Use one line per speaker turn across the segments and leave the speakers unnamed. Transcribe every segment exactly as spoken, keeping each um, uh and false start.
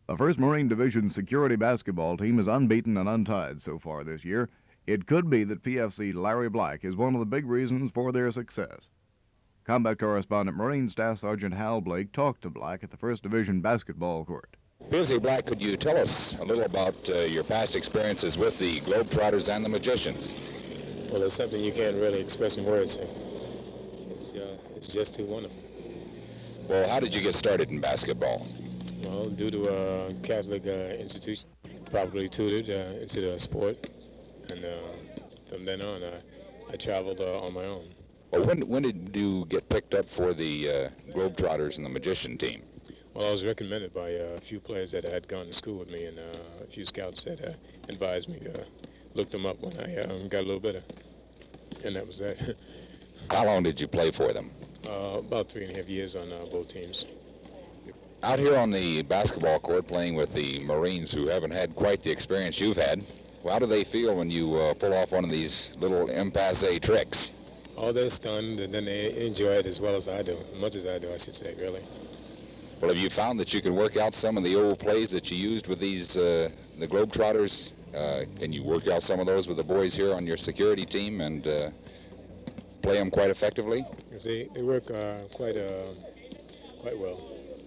The first Marine Division security basketball team is unbeaten and untied so far this year. It could be that P F C Larry Black is one of the big reasons for their success. Combat correspondent Marine Staff Sergeant Hal Blake talked to Black at the first Division basketball court.
P F C Black, could you tell us a little about uh, your past experiences with the Globetrotters and the Magicians?
Well, it's something you can't really express in words. It's, uh, it's just too wonderful.
Well, how did you get started in basketball?
Well, due to a Catholic uh, institution, probably tutored uh, into the sport, and uh, from then on, I, I traveled uh, on my own.
Well, when, when did you get picked up for the uh, Globetrotters and the Magician team?
Well, I was recommended by uh, a few players that had gone to school with me, and uh, a few scouts that uh, advised me to look them up when I um, got a little better, and that was that.
How long did you play for them?
Uh, about three and a half years on uh, both teams.
Out here on the basketball court playing with the Marines, who haven't had quite the experience you've had, how do they feel when you uh, pull off one of these little impasse tricks?
Oh, they're stunned, and then they enjoy it as well as I do, as much as I do, I should say, really.
Well, have you found that you can work out some of the old plays that you used with these, uh, the Globetrotters? Uh, can you work out some of those with the boys here on your security team and uh, play them quite effectively?
See, they work uh, quite, uh, quite well.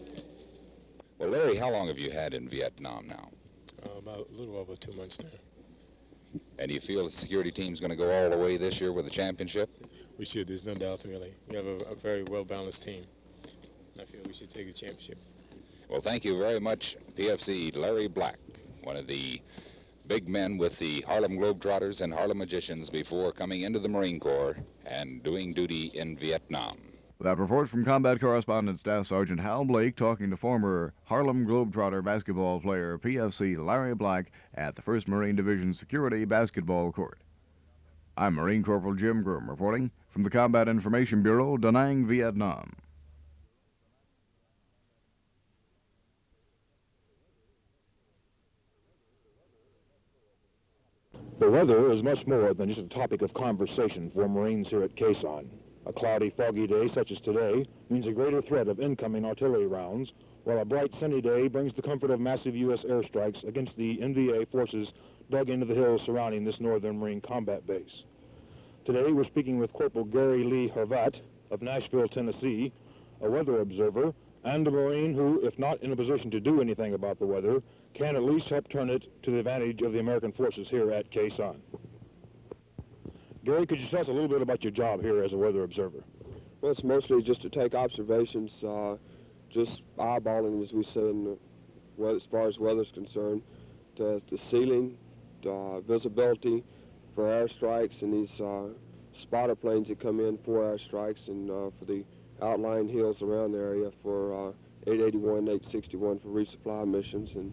Well, Larry, how long have you had in Vietnam now?
Uh, about a little over two months now.
And do you feel the security team's going to go all the way this year with the championship?
We should. There's no doubt, really. We have a, a very well-balanced team. I feel we should take the championship.
Well, thank you very much, P F C Larry Black, one of the big men with the Harlem Globetrotters and Harlem Magicians before coming into the Marine Corps and doing duty in Vietnam.
That report from Combat Correspondent Staff Sergeant Hal Blake talking to former Harlem Globetrotter basketball player P F C Larry Black at the first Marine Division Security Basketball Court. I'm Marine Corporal Jim Groom reporting from the Combat Information Bureau, Da Nang, Vietnam.
The weather is much more than just a topic of conversation for Marines here at Khe Sanh. A cloudy, foggy day such as today means a greater threat of incoming artillery rounds, while a bright, sunny day brings the comfort of massive U S airstrikes against the N V A forces dug into the hills surrounding this northern Marine combat base. Today we're speaking with Corporal Gary Lee Horvat of Nashville, Tennessee, a weather observer and a Marine who, if not in a position to do anything about the weather, can at least help turn it to the advantage of the American forces here at Khe Sanh. Gary, could you tell us a little bit about your job here as a weather observer?
Well, it's mostly just to take observations, uh, just eyeballing, as we say, in the, well, as far as weather's concerned, to the ceiling, to, uh, visibility for airstrikes and these uh, spotter planes that come in for airstrikes, and uh, for the outlying hills around the area for uh, eight eighty-one, eight sixty-one for resupply missions, and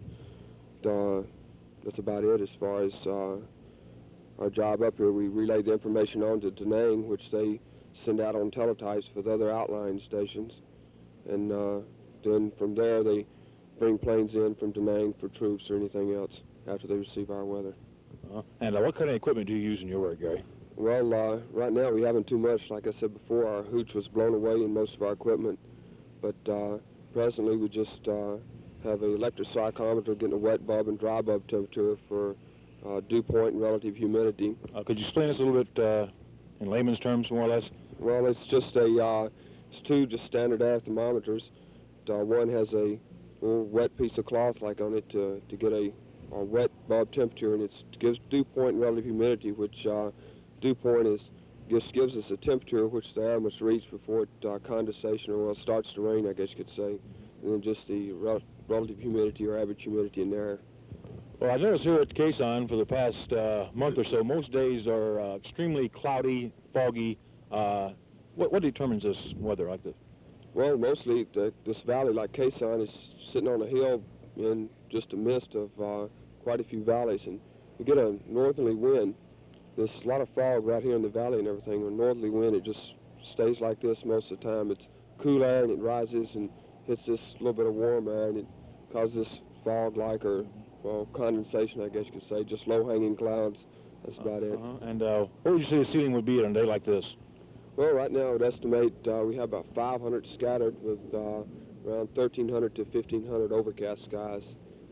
uh, that's about it as far as uh, our job up here. We relay the information on to Da Nang, which they send out on teletypes for the other outlying stations, and uh, then from there they bring planes in from Da Nang for troops or anything else after they receive our weather.
Uh, and uh, what kind of equipment do you use in your work, Gary?
Well, uh, right now we haven't too much. Like I said before, our hooch was blown away in most of our equipment, but uh, presently we just uh, have an electric psychrometer getting a wet bulb and dry bulb temperature for uh, dew point and relative humidity.
Uh, could you explain this a little bit uh, in layman's terms, more or less?
Well, it's just a, uh, it's two just standard air thermometers. Uh, one has a little wet piece of cloth like on it to, to get a, a wet bulb temperature, and it gives dew point and relative humidity, which uh, dew point is just gives us a temperature which the air must reach before it, uh, condensation, or well, starts to rain, I guess you could say, and then just the rel relative humidity or average humidity in the air.
Well, I noticed here at Khe Sanh for the past uh, month or so, most days are uh, extremely cloudy, foggy. Uh, what, what determines this weather like this?
Well, mostly the, this valley, like Khe Sanh, is sitting on a hill in just a mist of uh, quite a few valleys, and we get a northerly wind. There's a lot of fog right here in the valley and everything. With a northerly wind, it just stays like this most of the time. It's cool air, and it rises and hits this little bit of warm air, and it causes this fog-like, or, well, condensation, I guess you could say, just low-hanging clouds. That's about it.
Uh-huh. And uh, what would you say the ceiling would be on a day like this?
Well, right now, I would estimate uh, we have about five hundred scattered with uh, around thirteen hundred to fifteen hundred overcast skies.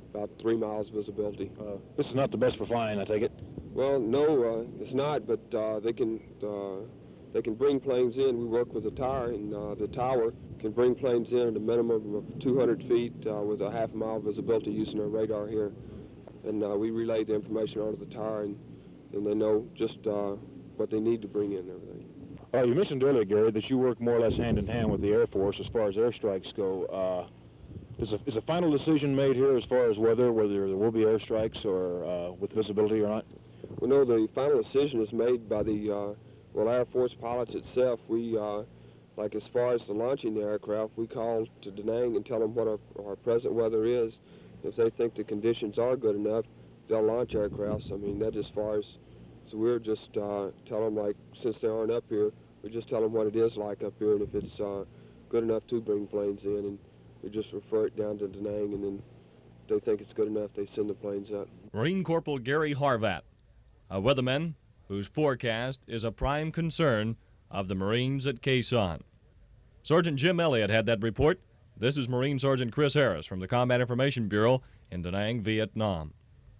about three miles visibility.
Uh, this is not the best for flying, I take it?
Well, no, uh, it's not, but uh, they can uh, they can bring planes in. We work with the tower, and uh, the tower can bring planes in at a minimum of two hundred feet uh, with a half mile visibility using our radar here. And uh, we relay the information onto the tower, and, and they know just uh, what they need to bring in and everything.
Uh, you mentioned earlier, Gary, that you work more or less hand-in-hand with the Air Force as far as airstrikes go. Uh, is, a, is a final decision made here as far as whether, whether there will be airstrikes or uh, with visibility or not?
Well, no, the final decision is made by the, uh, well, Air Force pilots itself. We, uh, like as far as the launching the aircraft, we call to Da Nang and tell them what our, our present weather is. If they think the conditions are good enough, they'll launch aircrafts. I mean, that as far as, so we're just uh, tell them, like, since they aren't up here, we just tell them what it is like up here, and if it's uh, good enough to bring planes in, and we just refer it down to Da Nang, and then if they think it's good enough, they send the planes up.
Marine Corporal Gary Harvat, a weatherman whose forecast is a prime concern of the Marines at Khe Sanh. Sergeant Jim Elliott had that report. This is Marine Sergeant Chris Harris from the Combat Information Bureau in Da Nang, Vietnam.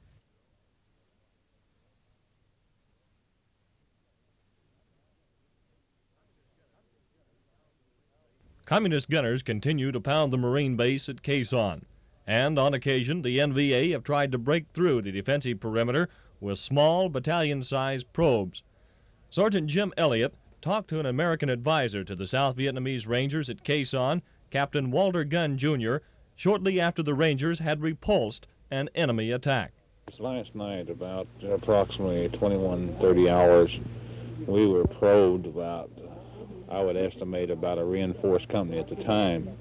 Communist gunners continue to pound the Marine base at Khe Sanh, and on occasion the N V A have tried to break through the defensive perimeter with small battalion-sized probes. Sergeant Jim Elliott talked to an American advisor to the South Vietnamese Rangers at Khe Sanh, Captain Walter Gunn, Junior, shortly after the Rangers had repulsed an enemy attack.
Last night, about approximately twenty-one thirty hours, we were probed about, I would estimate, about a reinforced company at the time.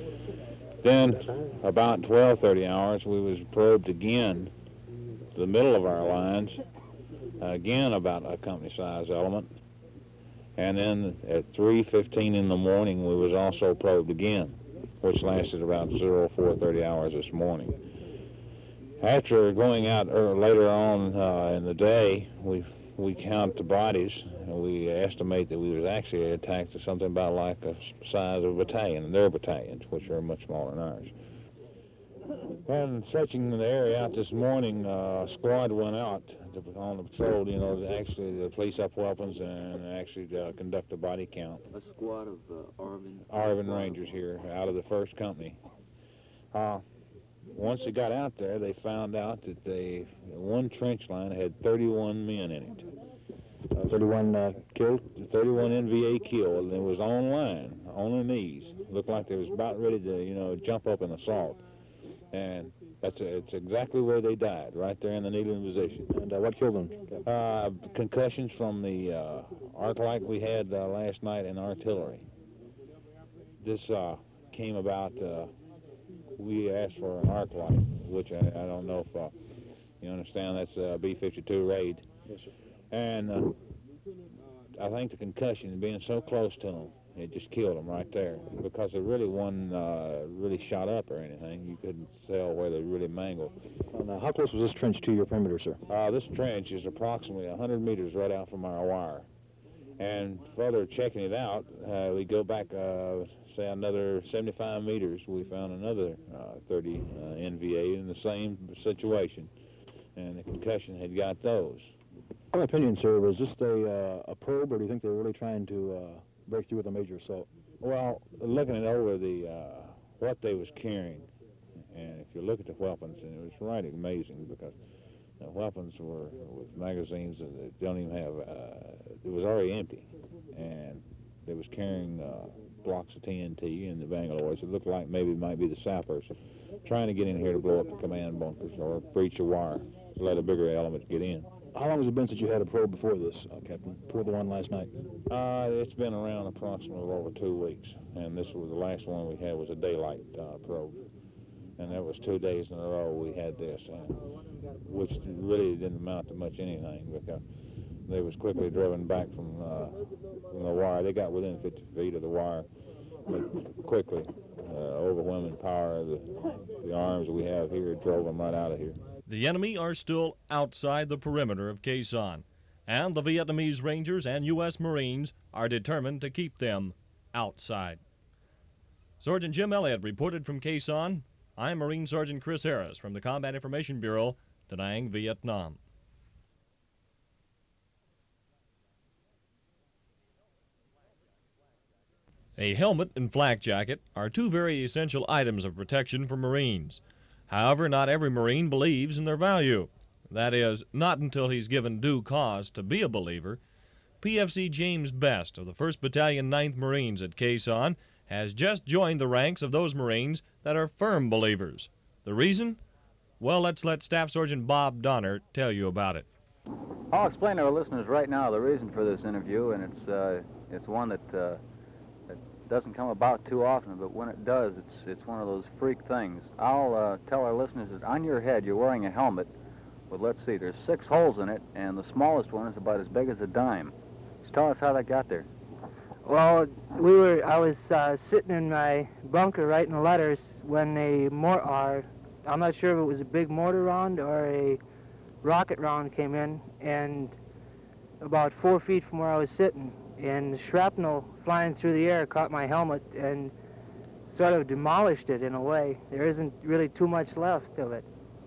Then, about twelve thirty hours, we was probed again to the middle of our lines, again about a company-size element. And then at three fifteen in the morning, we was also probed again, which lasted about oh four thirty hours this morning. After going out er, later on uh, in the day, we we count the bodies, and we estimate that we was actually attacked to something about like the size of a battalion, their battalions, which are much smaller than ours. And searching the area out this morning, uh, a squad went out to, on the patrol, you know, to actually to police up weapons and actually uh, conduct a body count.
A squad of uh, Arvin?
Arvin Rangers here, out of the first company. Uh, once they got out there, they found out that they, one trench line had thirty-one men in it.
Uh, thirty-one uh, killed?
thirty-one N V A killed, and it was on line, on their knees. Looked like they was about ready to, you know, jump up in assault. And that's a, it's exactly where they died, right there in the kneeling position.
And uh, what killed them?
Uh, concussions from the uh, arc light we had uh, last night in artillery. This uh, came about, uh, we asked for an arc light, which I, I don't know if uh, you understand, that's a B fifty-two raid.
Yes, sir.
And uh, I think the concussion, being so close to them, it just killed them right there, because it really wasn't uh, really shot up or anything. You couldn't tell where they really mangled.
Uh, now, how close was this trench to your perimeter, sir?
Uh, this trench is approximately one hundred meters right out from our wire. And further checking it out, uh, we go back, uh, say, another seventy-five meters. We found another uh, thirty uh, N V A in the same situation, and the concussion had got those.
In my opinion, sir, was this a, uh, a probe, or do you think they were really trying to uh, break through with a major assault?
Well, looking it over, the uh, what they was carrying, and if you look at the weapons, and it was right amazing, because the weapons were with magazines that don't even have, uh, it was already empty, and they was carrying uh, blocks of T N T in the Bangalores. It looked like maybe it might be the sappers trying to get in here to blow up the command bunkers or breach a wire to let a bigger element get in.
How long has it been since you had a probe before this, uh, Captain, before the one last night?
Uh, it's been around approximately over two weeks, and this was the last one we had was a daylight uh, probe, and that was two days in a row we had this, uh, which really didn't amount to much anything, because they was quickly driven back from, uh, from the wire. They got within fifty feet of the wire, but quickly, uh, overwhelming power of the, the arms we have here drove them right out of here.
The enemy are still outside the perimeter of Khe Sanh, and the Vietnamese Rangers and U S Marines are determined to keep them outside. Sergeant Jim Elliott reported from Khe Sanh. I'm Marine Sergeant Chris Harris from the Combat Information Bureau, Da Nang, Vietnam. A helmet and flak jacket are two very essential items of protection for Marines. However, not every Marine believes in their value. That is, not until he's given due cause to be a believer. P F C James Best of the first Battalion, ninth Marines at Khe Sanh has just joined the ranks of those Marines that are firm believers. The reason? Well, let's let Staff Sergeant Bob Donner tell you about it.
I'll explain to our listeners right now the reason for this interview, and it's uh, it's one that, uh, that doesn't come about too often, but when it does, it's it's one of those freak things. I'll uh, tell our listeners that on your head you're wearing a helmet with, let's see, there's six holes in it, and the smallest one is about as big as a dime. Just tell us how that got there.
Well, we were. I was uh, sitting in my bunker writing letters when a mor uh, I'm not sure if it was a big mortar round or a rocket round came in, and about four feet from where I was sitting, and the shrapnel flying through the air caught my helmet and sort of demolished it in a way. There isn't really too much left of it.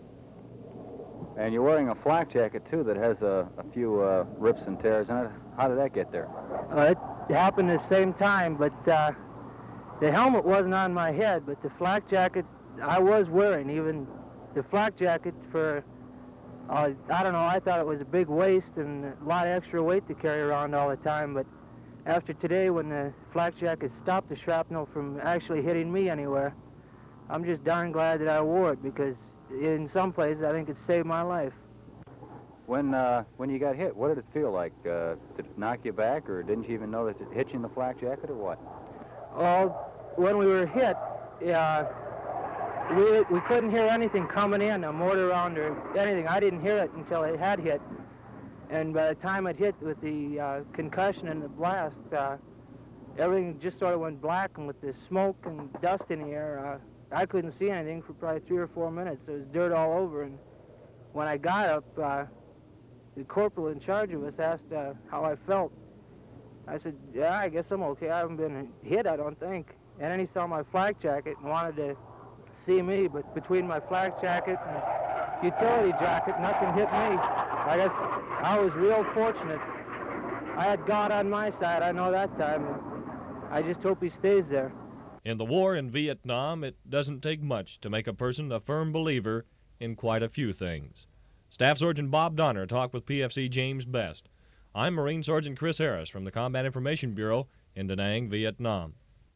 And you're wearing a flak jacket, too, that has a, a few uh, rips and tears in it. How did that get there?
Uh, it happened at the same time, but uh, the helmet wasn't on my head, but the flak jacket I was wearing. Even the flak jacket for, uh, I don't know, I thought it was a big waste and a lot of extra weight to carry around all the time, but after today, when the flak jacket stopped the shrapnel from actually hitting me anywhere, I'm just darn glad that I wore it, because in some places I think it saved my life.
When uh, when you got hit, what did it feel like? Uh, did it knock you back, or didn't you even know that it hit you in the flak jacket, or what?
Well, when we were hit, uh, we, we couldn't hear anything coming in, a mortar round or anything. I didn't hear it until it had hit. And by the time it hit with the uh, concussion and the blast, uh, everything just sort of went black, and with the smoke and dust in the air, uh, I couldn't see anything for probably three or four minutes. There was dirt all over, and when I got up, uh, the corporal in charge of us asked uh, how I felt. I said, yeah, I guess I'm okay. I haven't been hit, I don't think. And then he saw my flak jacket and wanted to see me, but between my flak jacket and utility jacket, nothing hit me. I guess I was real fortunate. I had God on my side, I know that time. I just hope he stays there.
In the war in Vietnam, it doesn't take much to make a person a firm believer in quite a few things. Staff Sergeant Bob Donner talked with P F C James Best. I'm Marine Sergeant Chris Harris from the Combat Information Bureau in Da Nang, Vietnam.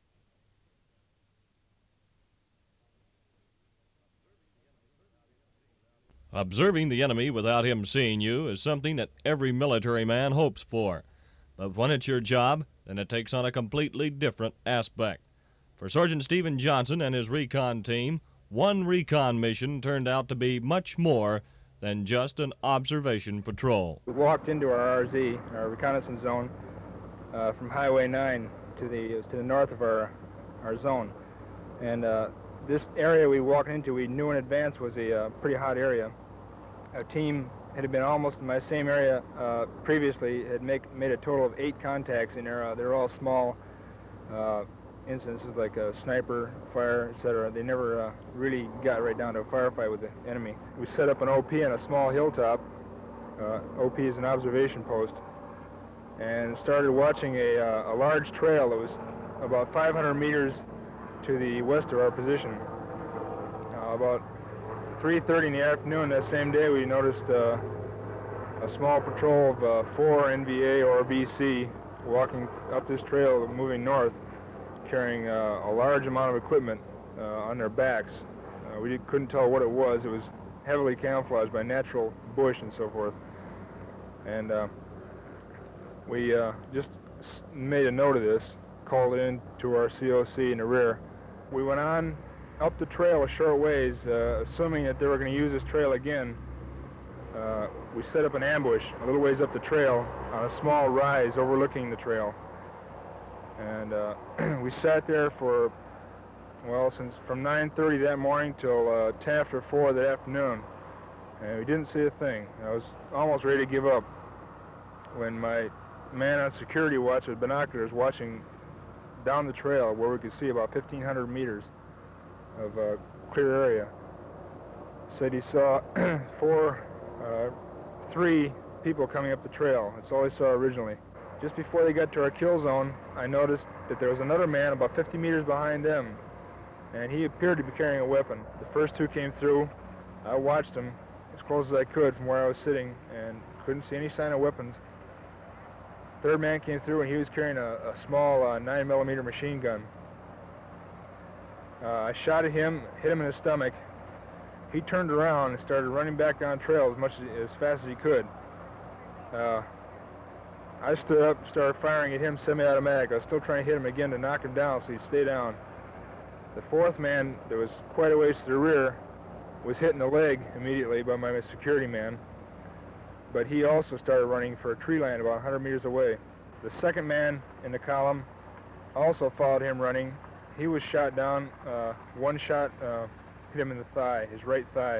Observing the enemy without him seeing you is something that every military man hopes for. But when it's your job, then it takes on a completely different aspect. For Sergeant Stephen Johnson and his recon team, one recon mission turned out to be much more than just an observation patrol.
We walked into our R Z, our reconnaissance zone, uh, from Highway nine to the to the north of our our zone, and uh, this area we walked into, we knew in advance was a uh, pretty hot area. Our team had been almost in my same area uh, previously, had make, made a total of eight contacts in there. Uh, they're all small uh, incidences like a sniper, fire, et cetera. They never uh, really got right down to a firefight with the enemy. We set up an O P on a small hilltop. Uh, O P is an observation post, and started watching a, uh, a large trail that was about five hundred meters to the west of our position. Uh, about three thirty in the afternoon that same day, we noticed uh, a small patrol of uh, four N V A or B C walking up this trail moving north, carrying uh, a large amount of equipment uh, on their backs. Uh, we couldn't tell what it was. It was heavily camouflaged by natural bush and so forth. And uh, we uh, just made a note of this, called it in to our C O C in the rear. We went on up the trail a short ways, uh, assuming that they were going to use this trail again. Uh, we set up an ambush a little ways up the trail on a small rise overlooking the trail. And uh, we sat there for, well, since from nine thirty that morning till uh, ten after four that afternoon. And we didn't see a thing. I was almost ready to give up when my man on security watch with binoculars watching down the trail where we could see about fifteen hundred meters of uh, clear area. Said he saw four, uh, three people coming up the trail. That's all he saw originally. Just before they got to our kill zone, I noticed that there was another man about fifty meters behind them, and he appeared to be carrying a weapon. The first two came through. I watched them as close as I could from where I was sitting and couldn't see any sign of weapons. Third man came through, and he was carrying a, a small uh, nine millimeter machine gun. Uh, I shot at him, hit him in the stomach. He turned around and started running back down trail as much as, as fast as he could. Uh, I stood up and started firing at him semi-automatic. I was still trying to hit him again to knock him down so he'd stay down. The fourth man, that was quite a ways to the rear, was hit in the leg immediately by my security man, but he also started running for a tree line about one hundred meters away. The second man in the column also followed him running. He was shot down. Uh, one shot uh, hit him in the thigh, his right thigh.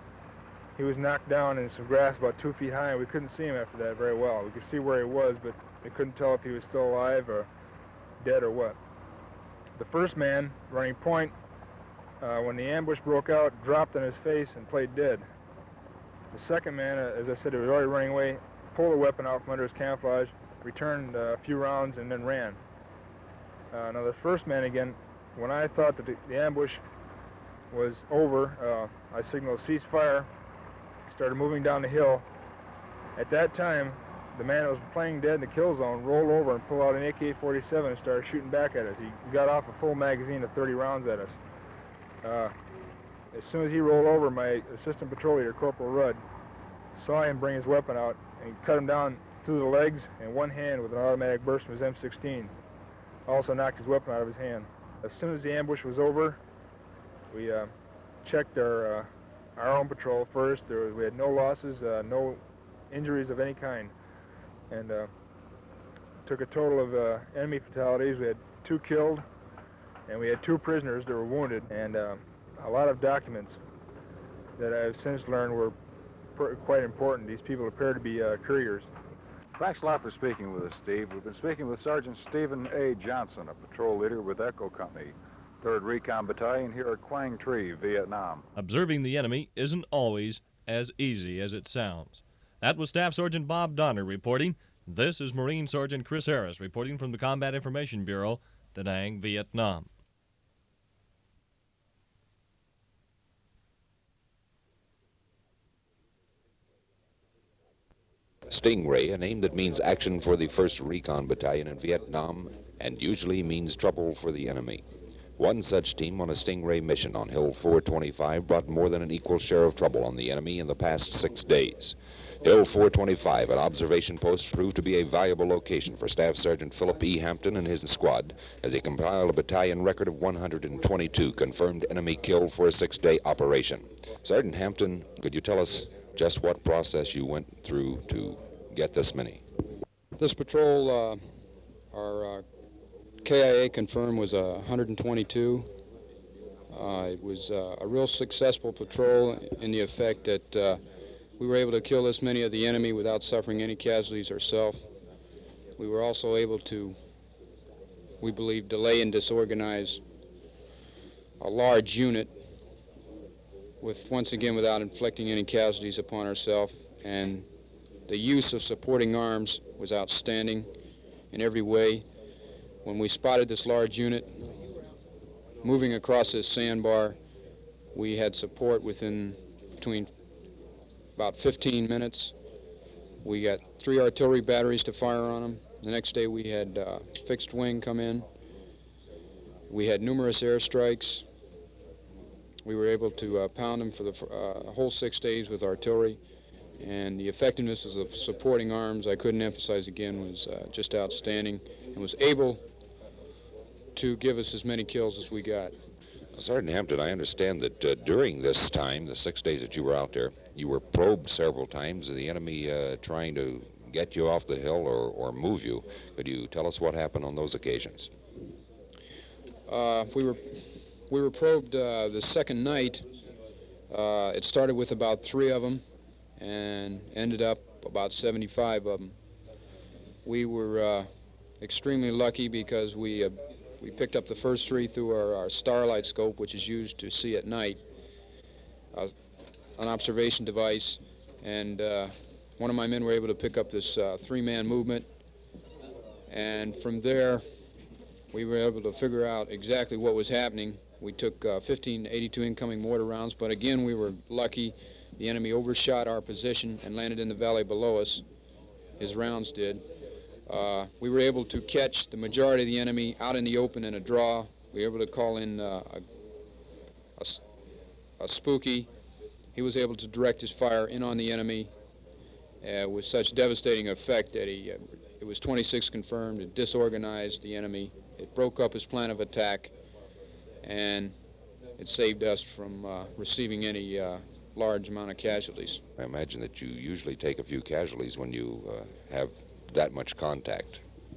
He was knocked down in some grass about two feet high, and we couldn't see him after that very well. We could see where he was, but we couldn't tell if he was still alive or dead or what. The first man, running point, uh, when the ambush broke out, dropped on his face and played dead. The second man, uh, as I said, he was already running away, pulled a weapon out from under his camouflage, returned uh, a few rounds, and then ran. Uh, now the first man, again, when I thought that the, the ambush was over, uh, I signaled ceasefire, started moving down the hill. At that time, the man that was playing dead in the kill zone rolled over and pulled out an A K forty-seven and started shooting back at us. He got off a full magazine of thirty rounds at us. Uh, as soon as he rolled over, my assistant patrol leader, Corporal Rudd, saw him bring his weapon out and cut him down through the legs and one hand with an automatic burst from his M sixteen. Also knocked his weapon out of his hand. As soon as the ambush was over, we uh, checked our uh, our own patrol first. There was, we had no losses, uh, no injuries of any kind, and uh, took a total of uh, enemy fatalities. We had two killed, and we had two prisoners that were wounded, and uh, a lot of documents that I've since learned were pr quite important. These people appear to be uh, couriers.
Thanks a lot for speaking with us, Steve. We've been speaking with Sergeant Stephen A. Johnson, a patrol leader with Echo Company, third Recon Battalion here at Quang Tri, Vietnam.
Observing the enemy isn't always as easy as it sounds. That was Staff Sergeant Bob Donner reporting. This is Marine Sergeant Chris Harris reporting from the Combat Information Bureau, Da Nang, Vietnam.
Stingray, a name that means action for the first Recon Battalion in Vietnam and usually means trouble for the enemy. One such team on a Stingray mission on Hill four twenty-five brought more than an equal share of trouble on the enemy in the past six days. Hill four twenty-five, an observation post, proved to be a valuable location for Staff Sergeant Philip E. Hampton and his squad as he compiled a battalion record of one hundred twenty-two confirmed enemy killed for a six-day operation. Sergeant Hampton, could you tell us just what process you went through to get this many?
This patrol, uh, our uh, K I A confirmed, was uh, one hundred twenty-two. Uh, it was uh, a real successful patrol in the effect that uh, we were able to kill this many of the enemy without suffering any casualties ourselves. We were also able to, we believe, delay and disorganize a large unit with, once again, without inflicting any casualties upon ourselves. And the use of supporting arms was outstanding in every way. When we spotted this large unit moving across this sandbar, we had support within between about fifteen minutes. We got three artillery batteries to fire on them. The next day we had uh, fixed wing come in. We had numerous airstrikes. We were able to uh, pound them for the uh, whole six days with artillery. And the effectiveness of supporting arms, I couldn't emphasize again, was uh, just outstanding, and was able to give us as many kills as we got.
Sergeant Hampton, I understand that uh, during this time, the six days that you were out there, you were probed several times, the enemy uh, trying to get you off the hill or, or move you. Could you tell us what happened on those occasions?
Uh, we were we were probed uh, the second night. Uh, it started with about three of them and ended up about seventy-five of them. We were uh, extremely lucky because we uh, we picked up the first three through our, our starlight scope, which is used to see at night, uh, an observation device, and uh, one of my men were able to pick up this uh, three-man movement, and from there we were able to figure out exactly what was happening. We took uh, fifteen eighty-two incoming mortar rounds, but again we were lucky. The enemy overshot our position and landed in the valley below us. His rounds did. Uh, we were able to catch the majority of the enemy out in the open in a draw. We were able to call in uh, a, a, a spooky. He was able to direct his fire in on the enemy uh, with such devastating effect that he, uh, it was twenty-six confirmed. It disorganized the enemy. It broke up his plan of attack, and it saved us from uh, receiving any uh, large amount of casualties.
I imagine that you usually take a few casualties when you uh, have that much contact.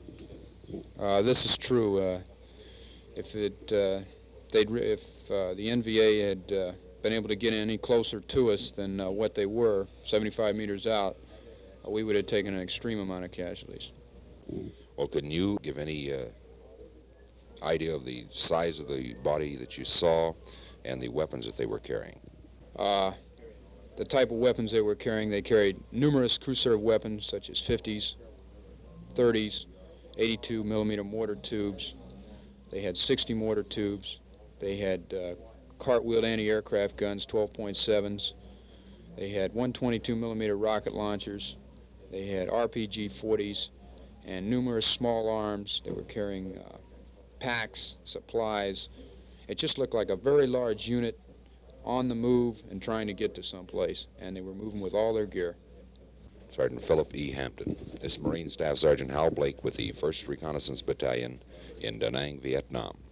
Uh, this is true. Uh, if it, uh, they'd, if uh, the N V A had uh, been able to get any closer to us than uh, what they were, seventy-five meters out, uh, we would have taken an extreme amount of casualties.
Well, can you give any uh, idea of the size of the body that you saw and the weapons that they were carrying?
Uh, the type of weapons they were carrying, they carried numerous crew-served weapons such as fifties, thirties, eighty-two millimeter mortar tubes. They had sixty mortar tubes. They had uh, cartwheeled anti-aircraft guns, twelve point sevens. They had one twenty-two millimeter rocket launchers. They had R P G forties and numerous small arms. They were carrying uh, packs, supplies. It just looked like a very large unit on the move and trying to get to someplace, and they were moving with all their gear.
Sergeant Philip E. Hampton. This Marine Staff Sergeant Hal Blake with the first Reconnaissance Battalion in Da Nang, Vietnam.